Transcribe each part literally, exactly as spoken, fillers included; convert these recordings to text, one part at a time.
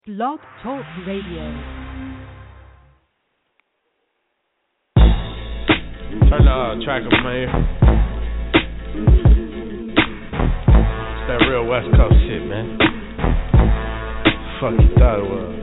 Blog Talk Radio. Turn the uh, track up, man. It's that real West Coast shit, man. Fuck you thought it was.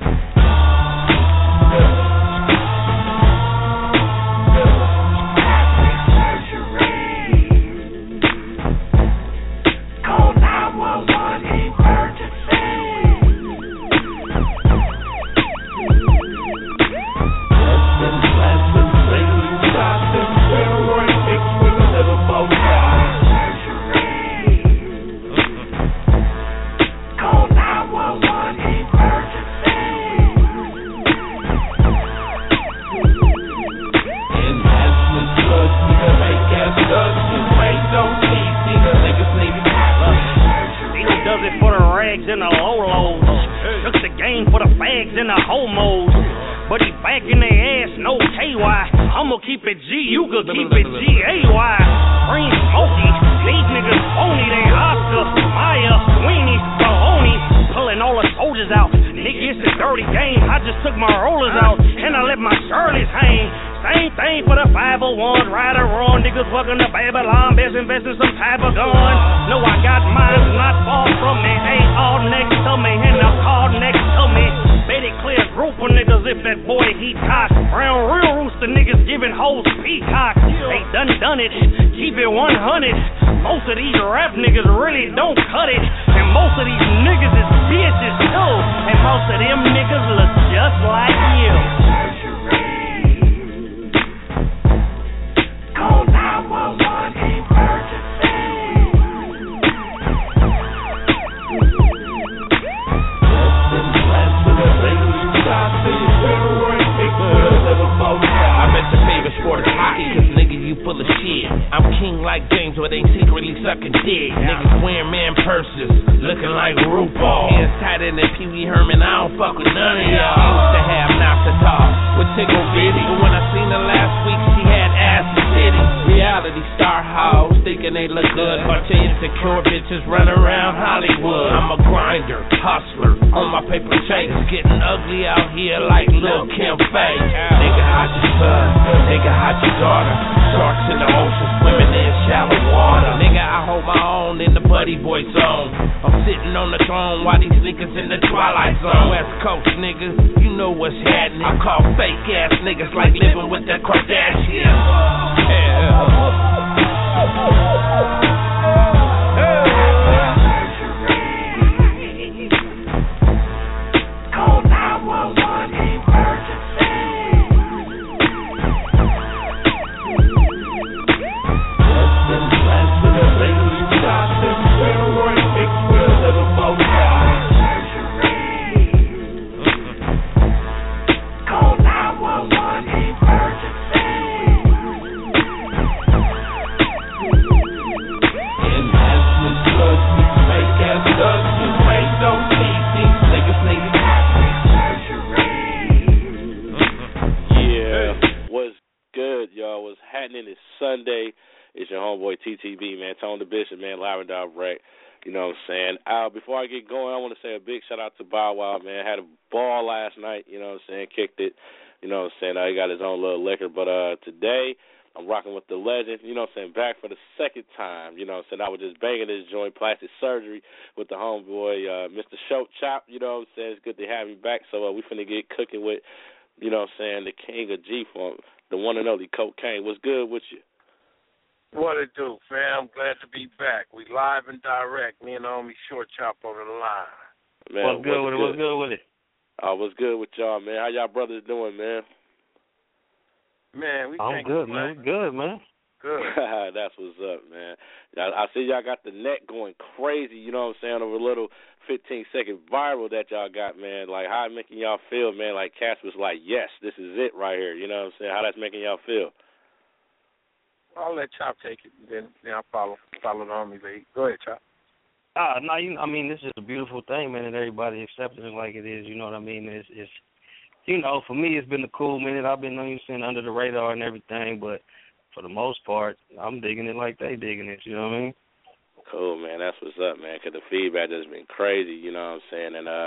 Ah, no, you, I mean, this is a beautiful thing, man, and everybody accepting it like it is. You know what I mean? It's, it's, you know, for me, it's been a cool minute. I've been, you know, under the radar and everything, but for the most part, I'm digging it like they digging it. You know what I mean? Cool, man. That's what's up, man, because the feedback has been crazy, you know what I'm saying? And, uh,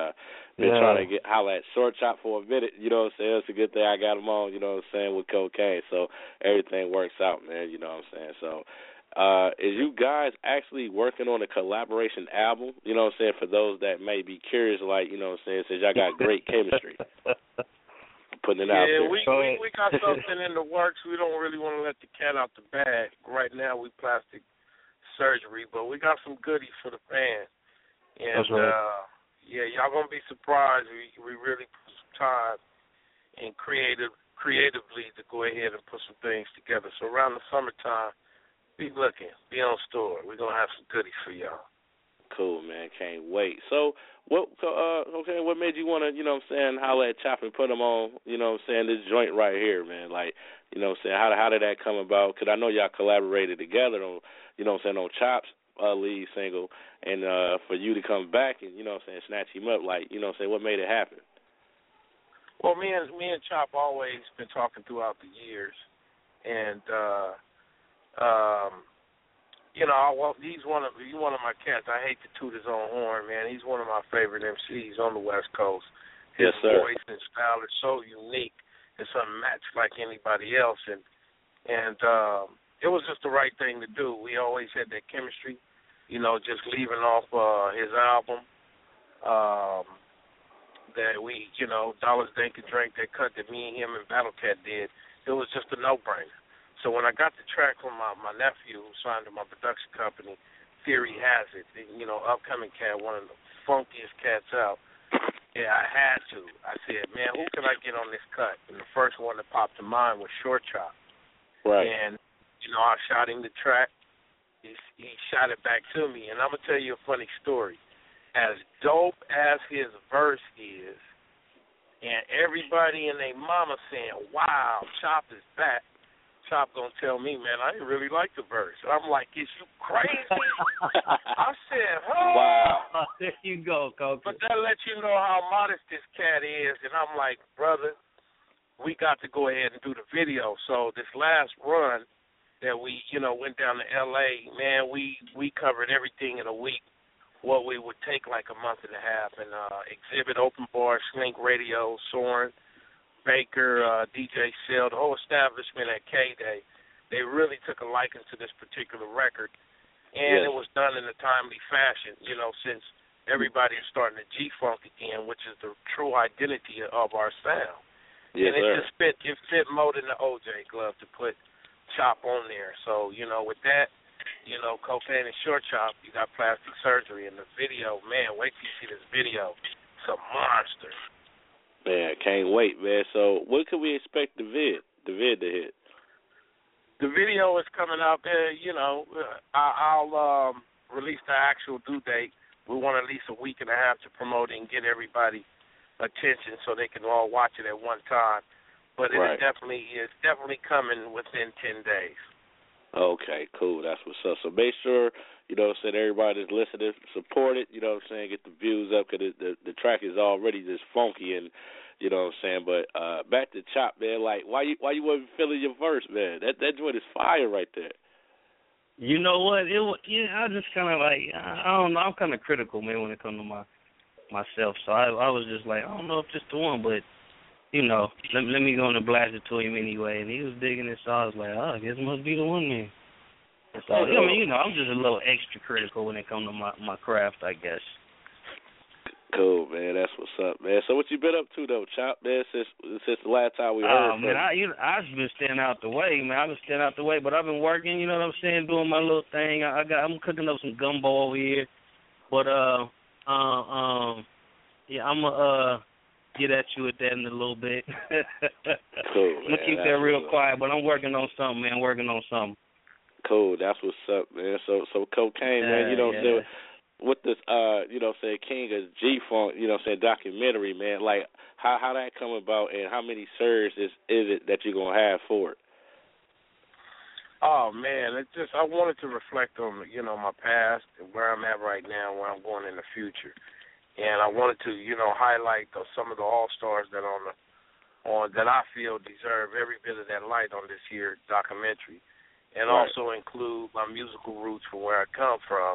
been yeah. trying to get holler at Short Chop for a minute. You know what I'm saying? It's a good thing I got him on. You know what I'm saying, with Cocaine. So everything works out, man. You know what I'm saying? So. Uh, is you guys actually working on a collaboration album? You know what I'm saying? For those that may be curious, like, you know what I'm saying, since y'all got great chemistry. Putting it yeah, out there. Yeah, we, we, we got something in the works. We don't really want to let the cat out the bag. Right now we plastic surgery, but we got some goodies for the fans. And, That's right. uh, yeah, y'all going to be surprised. We, we really put some time and creative, creatively to go ahead and put some things together. So around the summertime, be looking. Be on store. We're going to have some goodies for y'all. Cool, man. Can't wait. So, what, uh, okay, what made you want to, you know what I'm saying, holler at Chop and put them on, you know what I'm saying, this joint right here, man? Like, you know what I'm saying, how, how did that come about? Because I know y'all collaborated together on, you know what I'm saying, on Chop's uh, lead single, and uh, for you to come back and, you know what I'm saying, snatch him up, like, you know what I'm saying, what made it happen? Well, me and, me and Chop always been talking throughout the years, and, uh, Um, you know, well, he's one of he's one of my cats. I hate to toot his own horn, man. He's one of my favorite M Cs on the West Coast. His yes, sir. voice and style is so unique. It's unmatched like anybody else, and and um, it was just the right thing to do. We always had that chemistry, you know, just leaving off uh, his album. Um, that we, you know, Dollars Dank and Drink, that cut that me and him and Battle Cat did. It was just a no-brainer. So when I got the track from my, my nephew who signed to my production company, Theory Has It, you know, upcoming cat, one of the funkiest cats out, yeah, I had to. I said, man, who can I get on this cut? And the first one that popped to mind was Short Chop. Right. And, you know, I shot him the track. He, he shot it back to me. And I'm going to tell you a funny story. As dope as his verse is, and everybody and their mama saying, wow, Chop is back, Chop gonna tell me, man, I didn't really like the verse. I'm like, is you crazy? I said, huh? Wow. There you go, Coach. But that lets you know how modest this cat is. And I'm like, brother, we got to go ahead and do the video. So this last run that we, you know, went down to L A, man, we, we covered everything in a week, what we would take like a month and a half. And uh, Exhibit, Open Bar, Slink Radio, Soren, Baker, uh, D J Sale, the whole establishment at K-Day, they really took a liking to this particular record. And yes. It was done in a timely fashion, you know, since everybody is starting to G-Funk again, which is the true identity of our sound. Yes, and it sir. just fit, it fit more than the O J glove to put Chop on there. So, you know, with that, you know, Cocaine and Short Chop, you got plastic surgery. And the video, man, wait till you see this video. It's a monster. Man, can't wait, man. So when can we expect the vid, the vid to hit? The video is coming out there, you know. I, I'll um, release the actual due date. We want at least a week and a half to promote it and get everybody attention so they can all watch it at one time. But it right. is definitely it's definitely coming within ten days. Okay, cool. That's what's up. So make sure, you know what I'm saying, everybody that's listening, support it, you know what I'm saying, get the views up, because the, the track is already just funky, and, you know what I'm saying, but uh, back to Chop, man, like, why you why you wasn't feeling your verse, man? That that joint is fire right there. You know what? It was, yeah, I just kind of like, I, I don't know, I'm kind of critical, man, when it comes to my myself, so I, I was just like, I don't know if this the one, but, you know, let, let me go and blast it to him anyway. And he was digging it, so I was like, oh, I guess it must be the one then. And so, I mean, you know, I'm just a little extra critical when it comes to my, my craft, I guess. Cool, man. That's what's up, man. So what you been up to, though, Chop, man, since, since the last time we heard Oh, man, I, you know, I've been staying out the way, man. I've been staying out the way, but I've been working, you know what I'm saying, doing my little thing. I, I got, I'm cooking up some gumbo over here. But, uh, uh, um, yeah, I'm going to, uh, get at you with that in a little bit. Cool, man. I'm going to keep That's that real what's quiet, but I'm working on something, man, working on something. Cool, that's what's up, man. So, so Cocaine, Yeah, man, you know what I'm yeah. saying, with this, uh, you know what I'm saying, King of G-Funk, you know what I'm saying, documentary, man, like, how how that come about, and how many serves is, is it that you're going to have for it? Oh, man, it just, I wanted to reflect on, you know, my past and where I'm at right now, where I'm going in the future. And I wanted to, you know, highlight the, some of the all-stars that on the, on that I feel deserve every bit of that light on this here documentary, and right. also include my musical roots from where I come from.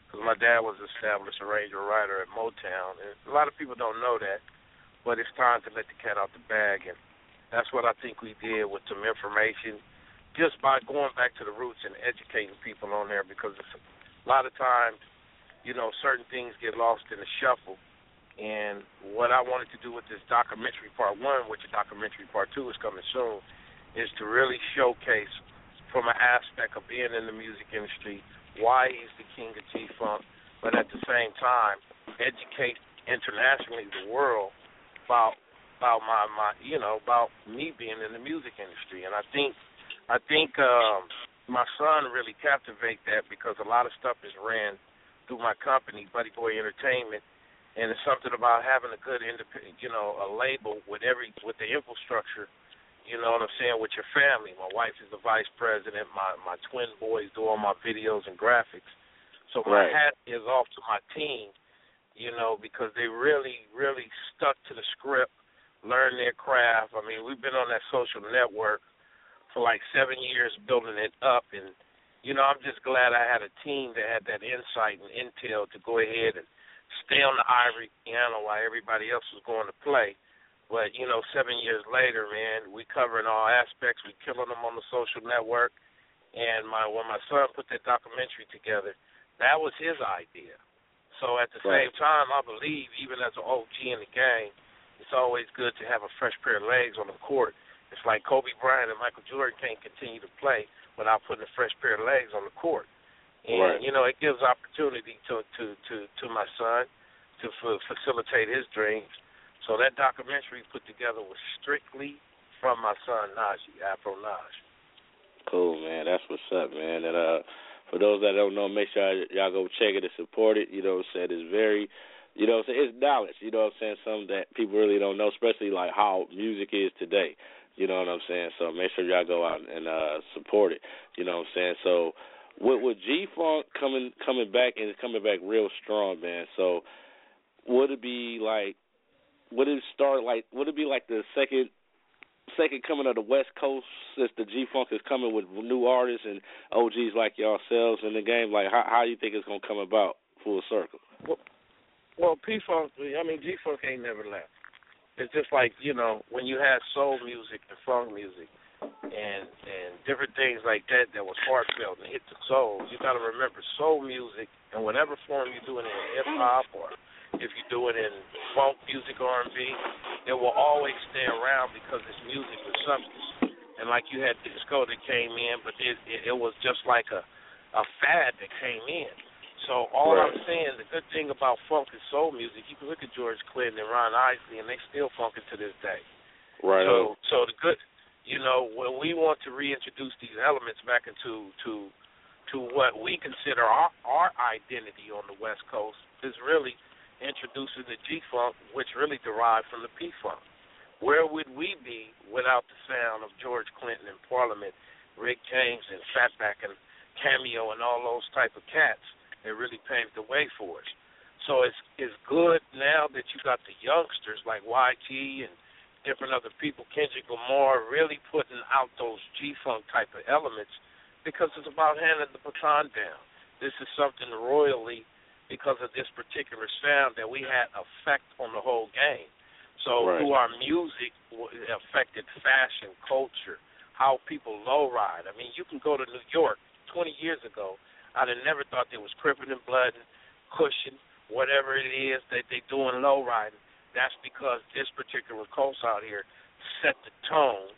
because my dad was an established arranger writer at Motown, and a lot of people don't know that, but it's time to let the cat out the bag, and that's what I think we did with some information, just by going back to the roots and educating people on there, because it's, a lot of times, you know, certain things get lost in the shuffle. And what I wanted to do with this documentary part one, which the documentary part two is coming soon, is to really showcase from an aspect of being in the music industry why he's the king of G-Funk, but at the same time educate internationally the world about about my, my you know, about me being in the music industry. And I think I think um, my son really captivate that, because a lot of stuff is ran through my company, Buddy Boy Entertainment. And it's something about having a good, independent, you know, a label with every with the infrastructure, you know what I'm saying, with your family. My wife is the vice president. My my twin boys do all my videos and graphics. So my right. hat is off to my team, you know, because they really, really stuck to the script, learned their craft. I mean, we've been on that social network for like seven years building it up. And, you know, I'm just glad I had a team that had that insight and intel to go ahead and stay on the ivory piano while everybody else was going to play. But, you know, seven years later, man, we covering all aspects. We killing them on the social network. And my when my son put that documentary together, that was his idea. So at the right. same time, I believe, even as an O G in the game, it's always good to have a fresh pair of legs on the court. It's like Kobe Bryant and Michael Jordan can't continue to play without putting a fresh pair of legs on the court. And, right. you know, it gives opportunity to, to, to, to my son to f- facilitate his dreams. So that documentary put together was strictly from my son, Najee, Afro Naj. Cool, man. That's what's up, man. And uh, for those that don't know, make sure y'all go check it and support it. You know what I'm saying? It's very, you know what I'm saying? It's knowledge, you know what I'm saying? Something that people really don't know, especially like how music is today. You know what I'm saying? So make sure y'all go out and uh, support it. You know what I'm saying? So with, with G-Funk coming coming back, and it's coming back real strong, man. So would it be like, would it start like, would it be like the second second coming of the West Coast, since the G-Funk is coming with new artists and O Gs like yourselves in the game? Like, how how do you think it's going to come about full circle? Well, well P-Funk, I mean, G-Funk ain't never left. It's just like, you know, when you had soul music and funk music and and different things like that that was heartfelt and hit the soul, you got to remember soul music, and whatever form you do it in, hip-hop, or if you do it in funk music, R and B, it will always stay around because it's music with substance. And like you had disco that came in, but it, it, it was just like a, a fad that came in. So all right. I'm saying, the good thing about funk and soul music, you can look at George Clinton and Ron Isley, and they still funkin' to this day. Right. So, so the good, you know, when we want to reintroduce these elements back into to to what we consider our our identity on the West Coast, is really introducing the G-Funk, which really derived from the P-Funk. Where would we be without the sound of George Clinton in Parliament, Rick James and Fatback and Cameo and all those type of cats? It really paved the way for us. So it's it's good now that you got the youngsters like Y T and different other people, Kendrick Lamar, really putting out those G-Funk type of elements, because it's about handing the baton down. This is something royally, because of this particular sound, that we had effect on the whole game. So right. through our music, it affected fashion, culture, how people low-ride. I mean, you can go to New York twenty years ago, I'd have never thought there was crippin' and bloodin', cushion, whatever it is that they doing low riding. That's because this particular coast out here set the tone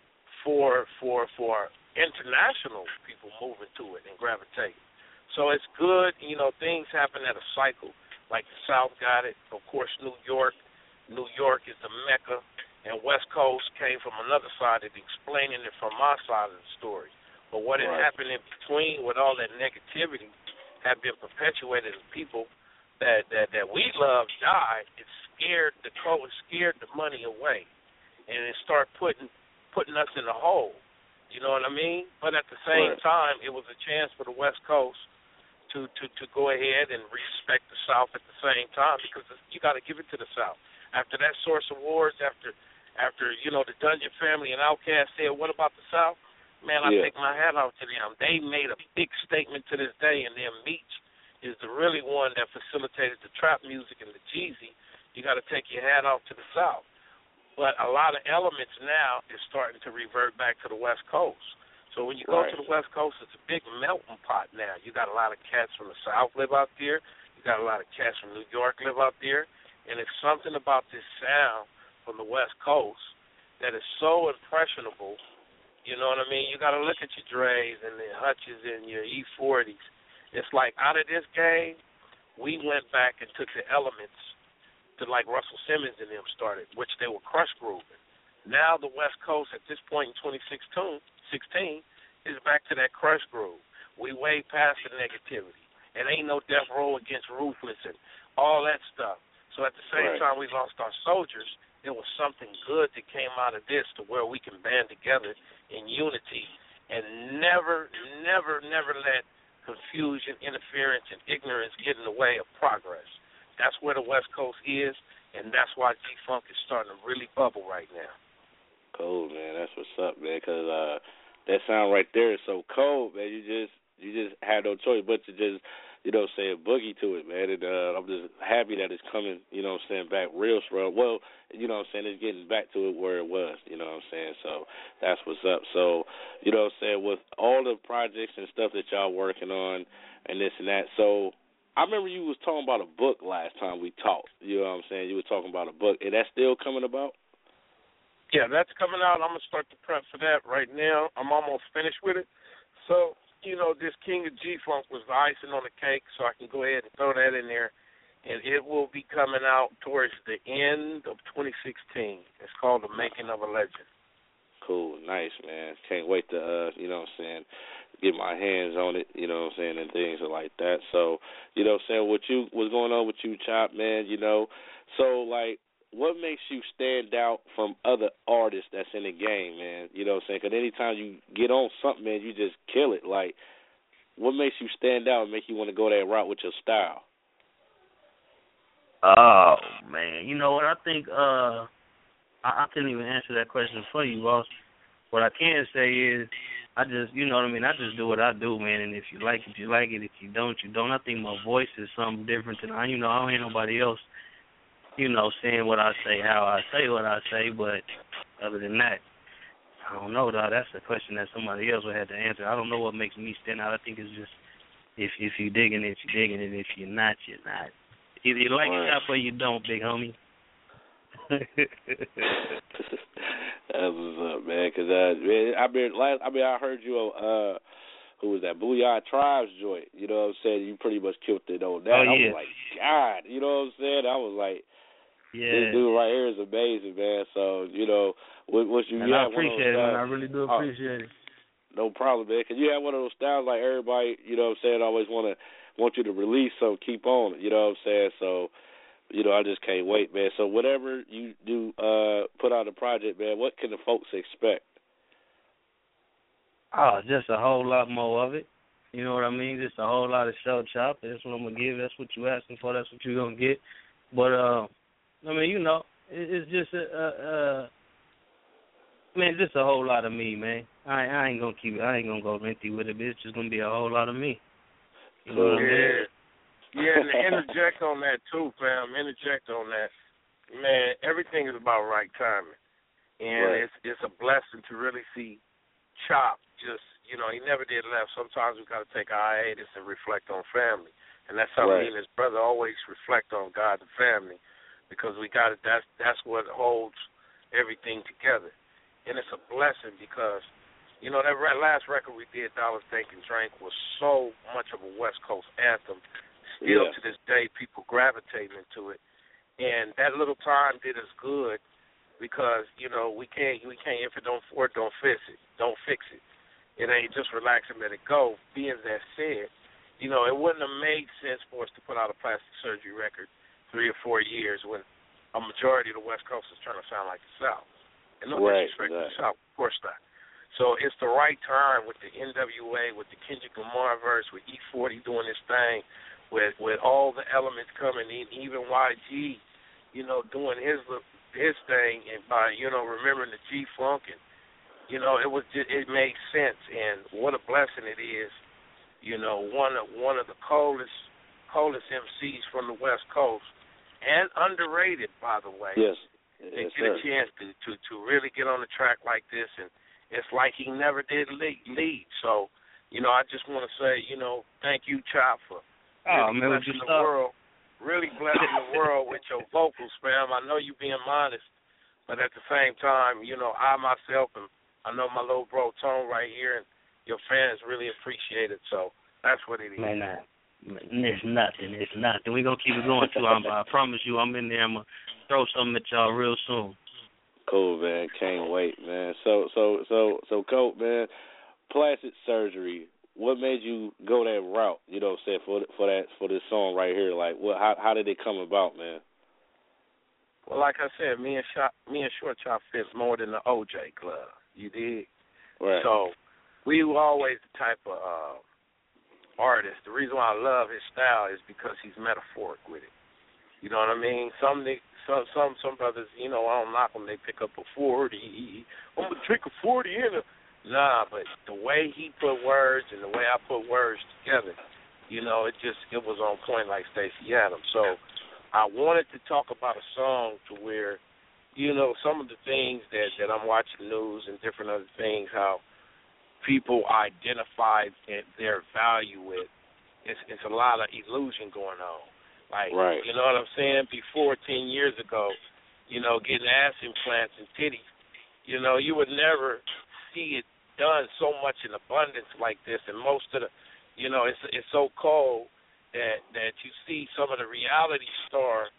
for for for international people moving to it and gravitating. So it's good, you know, things happen at a cycle. Like the South got it, of course New York. New York is the Mecca, and West Coast came from another side of explaining it from my side of the story. But what had right. happened in between with all that negativity had been perpetuated as people that, that, that we love died. It scared the cold, it scared the money away, and it started putting putting us in a hole. You know what I mean? But at the same right. time, it was a chance for the West Coast to, to, to go ahead and respect the South at the same time, because you got to give it to the South. After that Source Awards, after after you know the Dungeon Family and Outkast said, "What about the South?" Man, I yeah. take my hat off to them. They made a big statement to this day, and their Meech is the really one that facilitated the trap music and the Jeezy, you got to take your hat off to the South. But a lot of elements now is starting to revert back to the West Coast. So when you go right. to the West Coast, it's a big melting pot now. You got a lot of cats from the South live out there. You got a lot of cats from New York live out there. And it's something about this sound from the West Coast that is so impressionable. You know what I mean? You got to look at your Dre's and the Hutches and your E forties. It's like out of this game, we went back and took the elements to like Russell Simmons and them started, which they were crush grooving. Now the West Coast at this point in twenty sixteen is back to that crush groove. We way past the negativity. And ain't no death row against Ruthless and all that stuff. So at the same right. time we lost our soldiers, there was something good that came out of this to where we can band together in unity and never, never, never let confusion, interference, and ignorance get in the way of progress. That's where the West Coast is, and that's why G-Funk is starting to really bubble right now. Cool, man. That's what's up, man, because uh, that sound right there is so cold, man. You just you just had no choice but to just, you know, say a boogie to it, man. And uh, I'm just happy that it's coming, you know what I'm saying, back real strong. Well, you know what I'm saying, it's getting back to it where it was, you know what I'm saying. So that's what's up. So, you know what I'm saying, with all the projects and stuff that y'all working on and this and that, so I remember you was talking about a book last time we talked. You know what I'm saying? You were talking about a book. And that's still coming about? Yeah, that's coming out. I'm going to start the prep for that right now. I'm almost finished with it. So, you know, this King of G-Funk was the icing on the cake, so I can go ahead and throw that in there. And it will be coming out towards the end of twenty sixteen. It's called The Making of a Legend. Cool. Nice, man. Can't wait to, uh, you know what I'm saying, get my hands on it, you know what I'm saying, and things like that. So, you know what I'm saying, what you, what's going on with you, Chop, man, you know. So, like, what makes you stand out from other artists that's in the game, man? You know what I'm saying? Because anytime you get on something, man, you just kill it. Like, what makes you stand out and make you want to go that route with your style? Oh, man. You know what? I think uh, I, I couldn't even answer that question for you, boss. What I can say is I just, you know what I mean, I just do what I do, man, and if you like it, you like it. If you don't, you don't. I think my voice is something different than I, you know, I don't hear nobody else, you know, saying what I say, how I say what I say, but other than that, I don't know, though. That's a question that somebody else would have to answer. I don't know what makes me stand out. I think it's just if if you digging it, you digging it. If you're not, you're not. Either you like it or you don't, big homie. That's what's up, man. Cause uh, man, I mean, last, I mean, I heard you on uh, who was that? Booyah Tribes joint. You know what I'm saying? You pretty much killed it on that. Oh, I yeah. was like, God, you know what I'm saying? I was like, yeah. This dude right here is amazing, man. So you know, what, what you? And you I have one of appreciate those it, man. styles, I really do oh, appreciate it. No problem, man. Cause you have one of those styles like everybody. You know what I'm saying? Always want to want you to release, so keep on. You know what I'm saying? So. You know, I just can't wait, man. So whatever you do, uh, put out a project, man, what can the folks expect? Oh, just a whole lot more of it. You know what I mean? Just a whole lot of show chop. That's what I'm going to give. That's what you're asking for. That's what you're going to get. But, uh, I mean, you know, it, it's just, a, a, a, man, just a whole lot of me, man. I, I ain't going to keep it. I ain't going to go empty with it. It's just going to be a whole lot of me. You know what I mean? Yeah, and to interject on that, too, fam, interject on that. Man, everything is about right timing. And right. it's it's a blessing to really see Chop just, you know, he never did left. Sometimes we got to take a hiatus and reflect on family. And that's how right. me and his brother always reflect on God and family, because we got it. That's, that's what holds everything together. And it's a blessing because, you know, that last record we did, Dollars Think and Drink, was so much of a West Coast anthem. Still yeah. to this day, people gravitating into it, and that little time did us good because you know we can't we can't if it don't work, don't fix it, don't fix it. It ain't just relax and let it go. Being that said, you know it wouldn't have made sense for us to put out a plastic surgery record three or four years when a majority of the West Coast is trying to sound like the South. And no right, disrespect right. to the South, of course not. So it's the right time with the N W A, with the Kendrick Lamar verse, with E forty doing this thing. With with all the elements coming in, even Y G, you know, doing his his thing, and by you know remembering the G Funk, and you know it was just, it made sense, and what a blessing it is, you know, one of one of the coldest coldest M Cs from the West Coast, and underrated, by the way. Yes. They yes, get sir. a chance to, to, to really get on the track like this, and it's like he never did lead. lead. So, you know, I just want to say, you know, thank you, Chop, for Oh, really man, would blessing you the stop? world, really blessing the world with your vocals, fam. I know you being modest, but at the same time, you know, I myself, and I know my little bro Tone right here, and your fans really appreciate it. So that's what it is. Man, nah. It's nothing. It's nothing. We're going to keep it going, too. I'm, I promise you, I'm in there. I'm going to throw something at y'all real soon. Cool, man. Can't wait, man. So, so, so, so, Colt, man, plastic surgery. What made you go that route? You know, what I'm saying for for that for this song right here. Like, what? How how did it come about, man? Well, like I said, me and Shop, me and Short Chop fits more than the O J Club. You dig? Right. So we were always the type of uh, artist. The reason why I love his style is because he's metaphoric with it. You know what I mean? Some some some some brothers, you know, I don't knock them. They pick up a forty. I'm gonna drink a forty in a. Nah, but the way he put words and the way I put words together, you know, it just it was on point like Stacey Adams. So I wanted to talk about a song to where, you know, some of the things that that I'm watching news and different other things, how people identify their value with. It's it's a lot of illusion going on. Like, right. You know what I'm saying? Before ten years ago, you know, getting ass implants and titties, you know, you would never see it done so much in abundance like this. And most of the, you know, it's it's so cold that that you see some of the reality star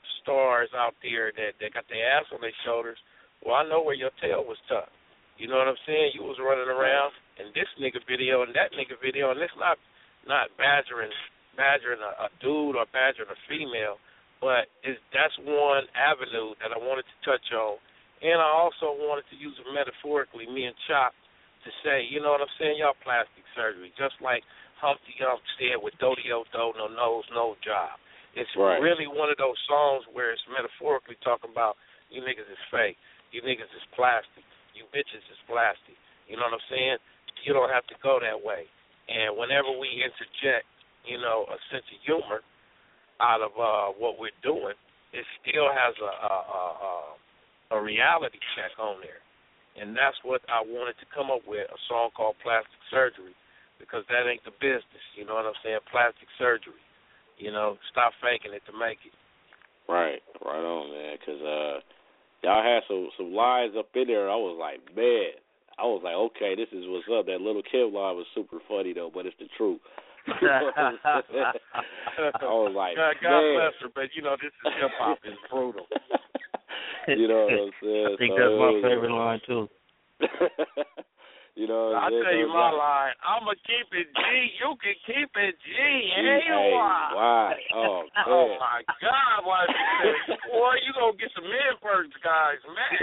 stars out there that, that got their ass on their shoulders. Well, I know where your tail was tucked. You know what I'm saying? You was running around in this nigga video and that nigga video, and it's not not badgering badgering a, a dude or badgering a female, but it's, that's one avenue that I wanted to touch on. And I also wanted to use it metaphorically, me and Chop, to say, you know what I'm saying, y'all plastic surgery, just like Humpty Hump said with Do-de-o-do, no nose, no job. It's right. really one of those songs where it's metaphorically talking about you niggas is fake, you niggas is plastic, you bitches is plastic. You know what I'm saying? You don't have to go that way. And whenever we interject, you know, a sense of humor out of uh, what we're doing, it still has a, a, a, a reality check on there. And that's what I wanted to come up with, a song called Plastic Surgery, because that ain't the business. You know what I'm saying? Plastic surgery. You know, stop faking it to make it. Right, right on, man. Because uh, y'all had some, some lines up in there. I was like, man. I was like, okay, this is what's up. That little Kim line was super funny, though, but it's the truth. I was like, God, God man. bless her, but, you know, this is hip-hop. It's brutal. You know what I'm saying? I think so, that's my favorite line, too. You know, I'll tell you my line. I'm going to keep it G. You can keep it G. Hey, why? Why? Oh, man. Oh, my God. Why is it? Boy, you going to get some men first, guys, man.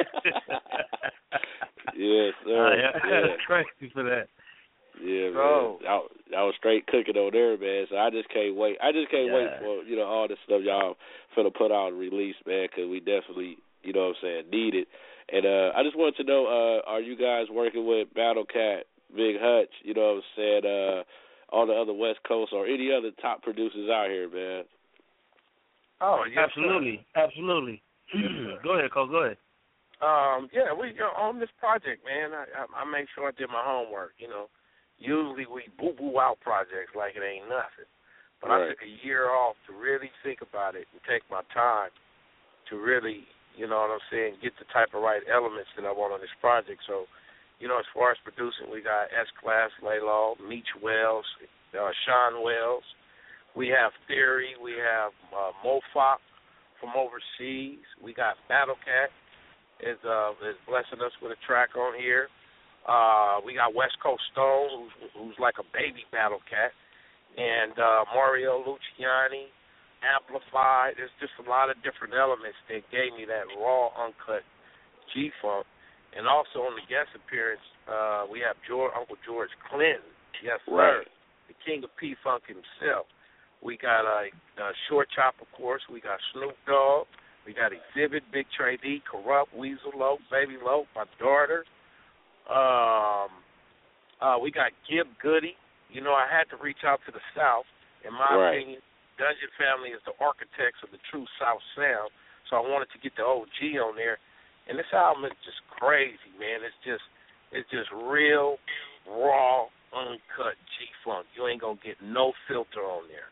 Yes, sir. Uh, yeah, yeah. crazy for that. Yeah, Bro. man. I, I was straight cooking on there, man. So I just can't wait. I just can't Yeah. wait for, you know, all this stuff y'all finna put out and release, man, because we definitely, you know what I'm saying, need it. And uh, I just wanted to know, uh, are you guys working with Battle Cat, Big Hutch, you know what I'm saying, uh, on the other West Coast, or any other top producers out here, man? Oh, yes, Absolutely. sir. Absolutely. Go ahead, Cole. Go ahead. Um, yeah, we uh, on this project, man. I, I I make sure I did my homework. You know, usually we boo boo out projects like it ain't nothing, but Right. I took a year off to really think about it and take my time to really, you know what I'm saying, get the type of right elements that I want on this project. So, you know, as far as producing, we got S-Class, Laylaw, Meech Wells, uh, Sean Wells. We have Theory. We have uh, Mofop from overseas. We got Battle Cat. Is uh is blessing us with a track on here. Uh, we got West Coast Stone, who's who's like a baby Battle Cat, and uh, Mario Luciani, Amplified. There's just a lot of different elements that gave me that raw, uncut G-Funk. And also on the guest appearance, uh, we have George, Uncle George Clinton. Yes, sir. Right. The king of P-Funk himself. We got uh, uh, Short Chop, of course. We got Snoop Dogg. We got Exhibit, Big Trey D, Corrupt, Weasel Lope, Baby Lope, my daughter. Um, uh, we got Gib Goody. You know, I had to reach out to the South, in my Right. opinion, Dungeon Family is the architects of the true South sound, so I wanted to get the O G on there. And this album is just crazy, man. It's just it's just real, raw, uncut G-Funk. You ain't going to get no filter on there.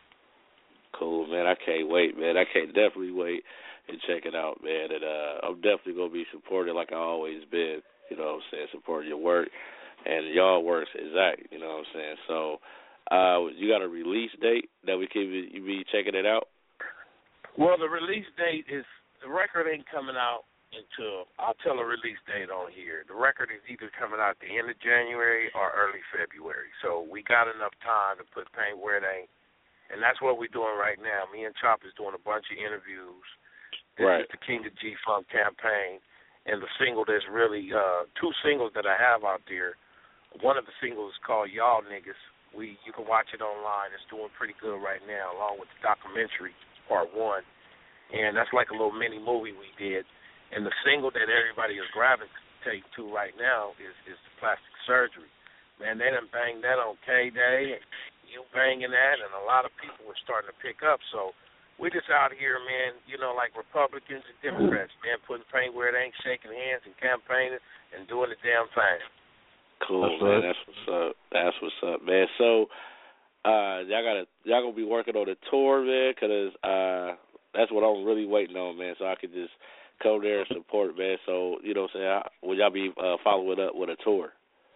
Cool, man. I can't wait, man. I can't definitely wait and check it out, man. And uh, I'm definitely going to be supporting like I always been, you know what I'm saying, supporting your work. And y'all works exact, you know what I'm saying. So uh, you got a release date that we can be, you be checking it out? Well, the release date is, the record ain't coming out until, I'll tell a release date on here. The record is either coming out at the end of January or early February. So we got enough time to put paint where it ain't. And that's what we're doing right now. Me and Chop is doing a bunch of interviews. This right. is the King of G-Funk campaign. And the single that's really, uh, two singles that I have out there. One of the singles is called Y'all Niggas. We You can watch it online. It's doing pretty good right now, along with the documentary, part one. And that's like a little mini movie we did. And the single that everybody is gravitating to right now is, is the Plastic Surgery. Man, they done banged that on K-Day, and you banging that, and a lot of people were starting to pick up. So we just out here, man, you know, like Republicans and Democrats, man, putting paint where it ain't, shaking hands and campaigning and doing the damn thing. Cool, that's man. Right. That's what's up. That's what's up, man. So uh, y'all gotta y'all gonna be working on a tour, man, because uh, that's what I'm really waiting on, man. So I could just come there and support, man. So, you know what I'm saying, will y'all be uh, following up with a tour?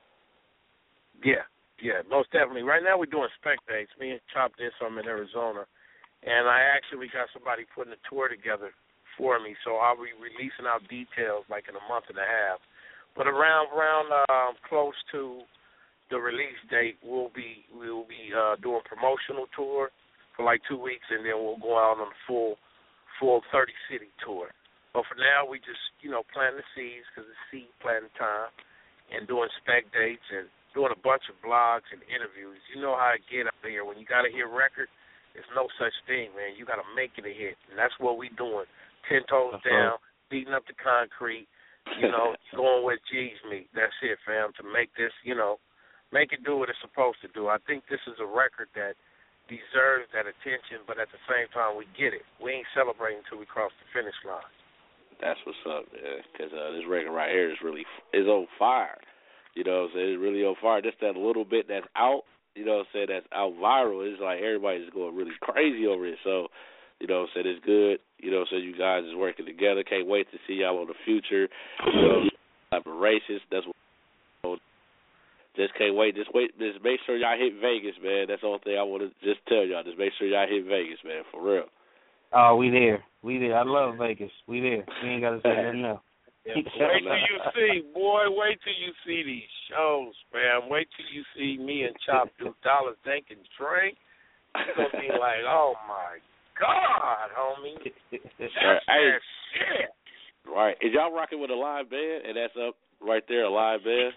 Yeah, yeah, most definitely. Right now we're doing spec dates. Me and Chop did some in Arizona, and I actually got somebody putting a tour together for me, so I'll be releasing out details like in a month and a half. But around around uh, close to the release date, we'll be we'll be uh, doing a promotional tour for like two weeks, and then we'll go out on a full full thirty city tour. But for now, we just, you know, planting the seeds because it's seed planting time and doing spec dates and doing a bunch of blogs and interviews. You know how I get up here. When you got a hit record, there's no such thing, man. You got to make it a hit, and that's what we doing. Ten toes uh-huh. down, beating up the concrete, you know, going where G's meet. That's it, fam, to make this, you know, make it do what it's supposed to do. I think this is a record that deserves that attention, but at the same time, we get it. We ain't celebrating until we cross the finish line. That's what's up, man, because uh, this record right here is really is on fire. You know what I'm saying? It's really on fire. Just that little bit that's out, you know what I'm saying, that's out viral, it's like everybody's going really crazy over it. So, you know what I'm saying, it's good. You know what I'm saying, you guys is working together. Can't wait to see y'all in the future. You know, collaborations. That's what. Just can't wait. Just wait. Just make sure y'all hit Vegas, man. That's the only thing I want to just tell y'all. Just make sure y'all hit Vegas, man, for real. Oh, we there. We there. I love Vegas. We there. We ain't got to say nothing else. Yeah, wait till you see, boy, wait till you see these shows, man. Wait till you see me and Chop do Dollar Think and Drink. It's going to be like, oh, my God, homie. That's right. Hey, that shit. Right. Is y'all rocking with a live band? And that's up right there, a live band?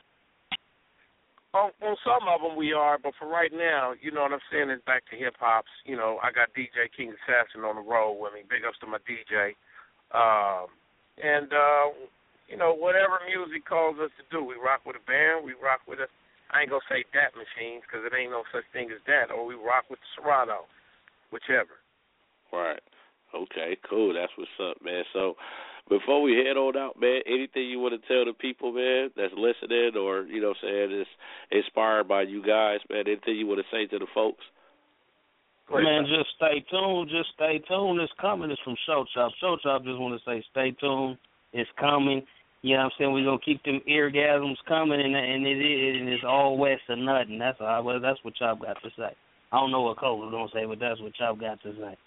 On, on some of them we are, but for right now, you know what I'm saying, it's back to hip-hops. You know, I got D J King Assassin on the road with me. Big ups to my D J. Um, and, uh, you know, whatever music calls us to do, we rock with a band, we rock with a, I ain't going to say dat machines because it ain't no such thing as that, or we rock with the Serato, whichever. Right. Okay, cool. That's what's up, man. So, before we head on out, man, anything you want to tell the people, man, that's listening or, you know what I'm saying, is inspired by you guys, man, anything you want to say to the folks? Man, just stay tuned. Just stay tuned. It's coming. It's from Show Chop. Show Chop just want to say stay tuned. It's coming. You know what I'm saying? We're going to keep them eargasms coming, and and it is, and it's all west or nothing. That's all, well, that's what Chop got to say. I don't know what Cole is going to say, but that's what Chop got to say.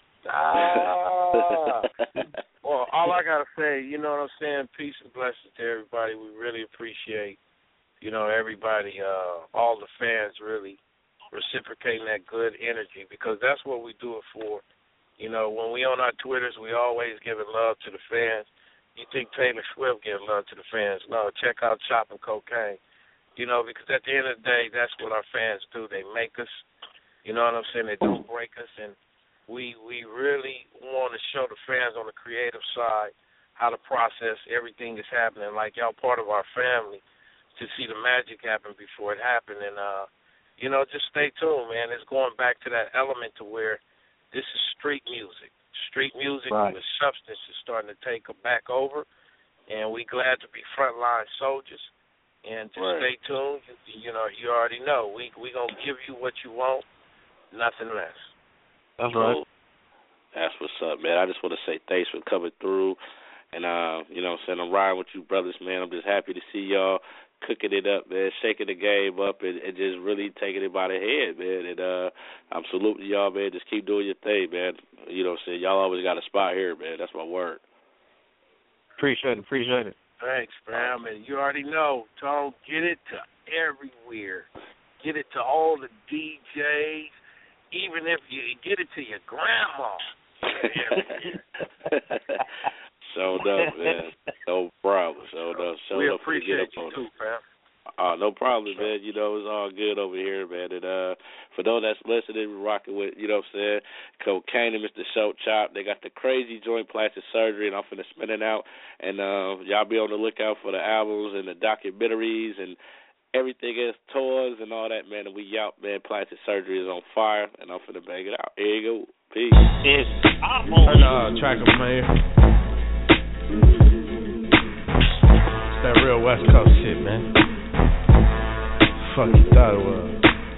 Ah. Well, all I got to say, you know what I'm saying, peace and blessings to everybody. We really appreciate, you know, everybody, uh, all the fans really reciprocating that good energy because that's what we do it for. You know, when we on our Twitters, we always giving love to the fans. You think Taylor Swift giving love to the fans? No, check out Chopping Cocaine. You know, because at the end of the day, that's what our fans do. They make us. You know what I'm saying? They don't break us, and We we really want to show the fans on the creative side how to process everything that's happening. Like y'all part of our family to see the magic happen before it happened. And, uh, you know, just stay tuned, man. It's going back to that element to where This is street music. Street music right. with substance is starting to take back over, and we glad to be frontline soldiers. And just right. stay tuned. You, you know, you already know. We we gonna give you what you want, nothing less. That's right. That's what's up, man. I just want to say thanks for coming through. And, uh, you know what I'm saying, I'm riding with you brothers, man. I'm just happy to see y'all cooking it up, man, shaking the game up and, and just really taking it by the head, man. And uh, I'm saluting y'all, man. Just keep doing your thing, man. You know what I'm saying? Y'all always got a spot here, man. That's my word. Appreciate it. Appreciate it. Thanks, fam. And you already know, Tone, get it to everywhere. Get it to all the D Js. Even if you get it to your grandma. So dope, man. No problem. So dope. So we dope appreciate you too, fam. Uh, no problem, man. You know, it's all good over here, man. And uh, for those that's listening, we're rocking with, you know what I'm saying, Cocaine and Mister Show Chop. They got the crazy joint plastic surgery, and I'm finna spin it out. And uh, y'all be on the lookout for the albums and the documentaries and everything else, tours and all that, man. And we out, man. Plastic surgery is on fire, and I'm finna bang it out. Here you go. Peace. It's Turn the uh, track up, man. It's that real West Coast shit, man. Fuck you thought it was.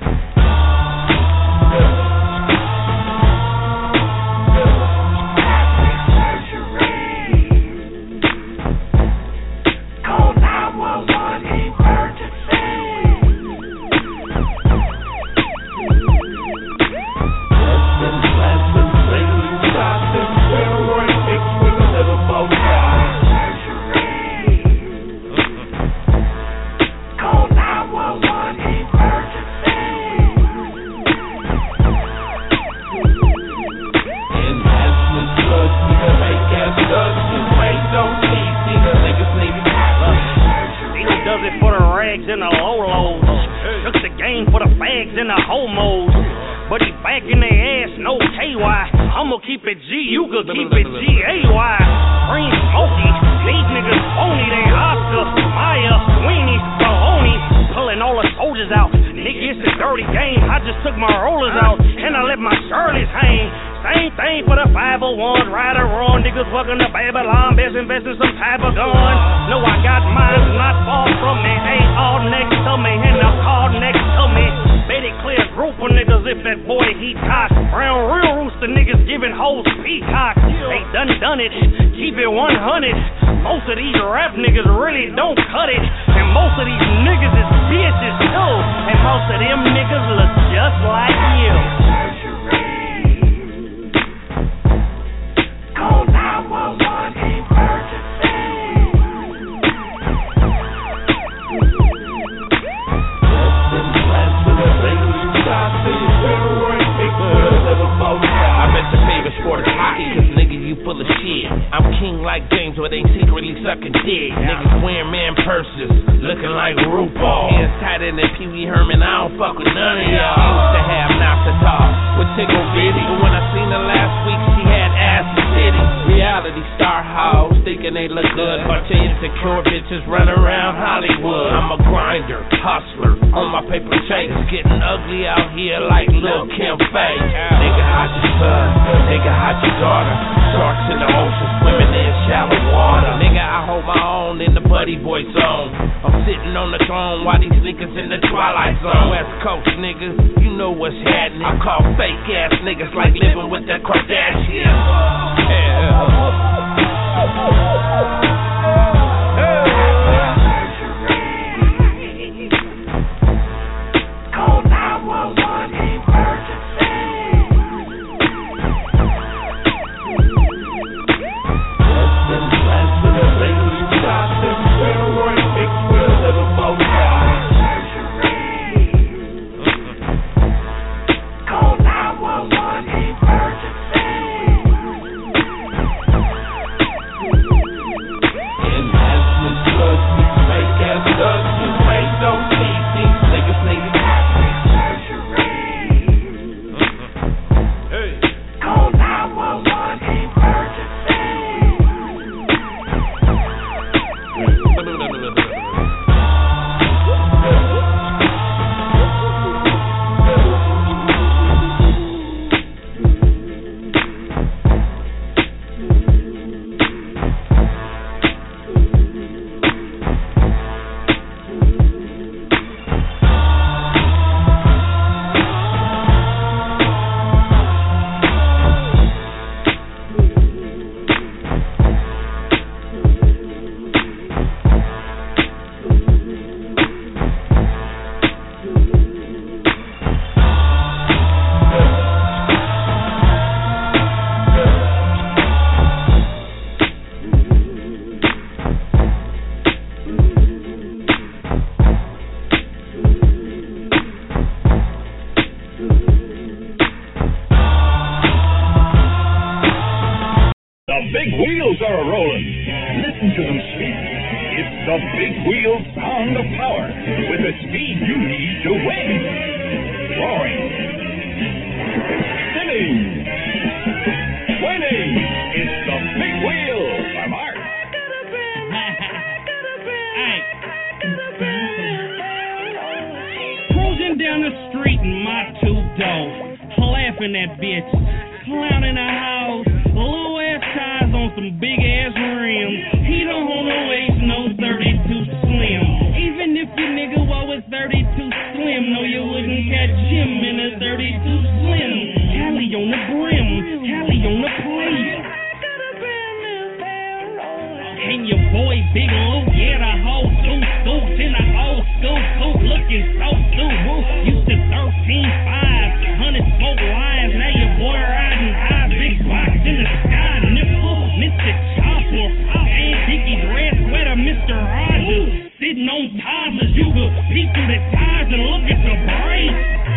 And the lolos, took the game for the fags and the homos, but he back in their ass, no K Y. I'ma keep it G, you could keep it G A Y. Green Smokey, these niggas phony, they Oscar, Maya, Weenie, Baloney, pulling all the soldiers out. Nigga, it's a dirty game. I just took my rollers out and I let my Shirleys hang. Same thing for the five oh ones, right or wrong. Niggas fucking the Babylon, best invest in some type of gun. No, I got mine not far from me. Ain't all next to me, and the car next to me. Betty clear group of niggas if that boy he toss. Brown real rooster niggas giving hoes peacocks. They done done it, keep it one hundred. Most of these rap niggas really don't cut it. And most of these niggas is bitches too. And most of them niggas look just like you. Call nine one one emergency. I bet your favorite sport is hockey, cause nigga you full of shit. I'm king like James, but they secretly sucking dick. Niggas wearing man purses, looking like RuPaul. Hands tighter than Pee Wee Herman, I don't fuck with none of y'all. Used to have Nafta with Tickle Bitty, but when I seen her last week, she had ass and titties. Reality star hoes, thinking they look good. Bunch of insecure bitches run around Hollywood. I'm a grinder, hustler, on my paper chase. Getting ugly out here like Lil' Kim Faye. Nigga, how's your son? Nigga, how's your daughter? Sharks in the ocean, swimming in shallow water. Nigga, I hold my own in the Buddy Boy zone. I'm sitting on the throne while these niggas in the Twilight Zone. West Coast niggas, you know what's happening. I call fake ass niggas like living with the Kardashians. Yeah. Call nine one one emergency. Call nine one one emergency. the big wheel sound of power with the speed you need to win. Roaring. Spinning. Winning. It's the big wheel from Art. Hey. Cruising down the street in my two-door, laughing at bitches, clowning the house, low ass tires on some big ass rims. He don't hold no waist, no thirty-two slim. Even if your nigga was thirty-two slim, no, you wouldn't catch him in a thirty-two slim. Cali on the brim, Cali on the plate. And your boy Big Luke, yeah, the whole two suits in the old school suit, looking so Subaru. Used to thirteen five, hundred smoke lines, now your boy riding high, big box in the sky, nipple, Mister Chopper, and Dickie red sweater, Mister Rogers, sitting on toddlers, you could peek through the tires and look at the brakes.